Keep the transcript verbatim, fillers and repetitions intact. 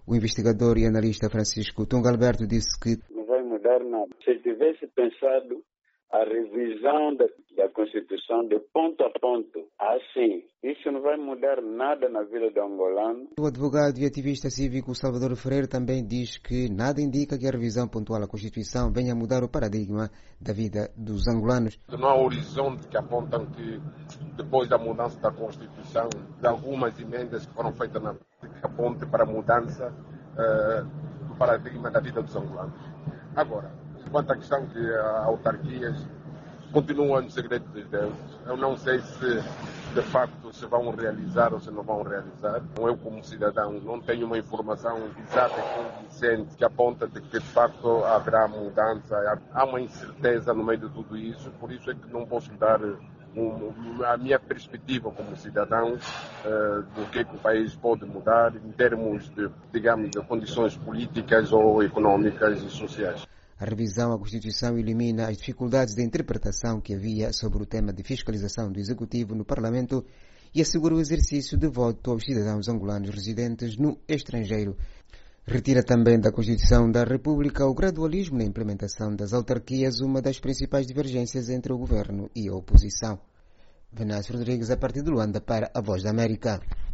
O investigador e analista Francisco Tunga Alberto disse que não vai mudar nada. Se tivesse pensado a revisão da, da Constituição de ponto a ponto, assim, isso não vai mudar nada na vida do angolano. O advogado e ativista cívico Salvador Freire também diz que nada indica que a revisão pontual à Constituição venha a mudar o paradigma da vida dos angolanos. Não há horizonte que apontam que depois da mudança da Constituição, de algumas emendas que foram feitas na que aponte para a mudança uh, do paradigma da vida dos angolanos. Agora, quanto à questão de autarquias, continuam no segredo de Deus. Eu não sei se de facto se vão realizar ou se não vão realizar. Eu, como cidadão, não tenho uma informação exata e convincente que aponta de que de facto haverá mudança. Há uma incerteza no meio de tudo isso, por isso é que não posso dar um, a minha perspectiva como cidadão uh, do que, é que o país pode mudar em termos de, digamos, de condições políticas ou económicas e sociais. A revisão à Constituição elimina as dificuldades de interpretação que havia sobre o tema de fiscalização do Executivo no Parlamento e assegura o exercício de voto aos cidadãos angolanos residentes no estrangeiro. Retira também da Constituição da República o gradualismo na implementação das autarquias, uma das principais divergências entre o governo e a oposição. Venâncio Rodrigues, a partir de Luanda, para a Voz da América.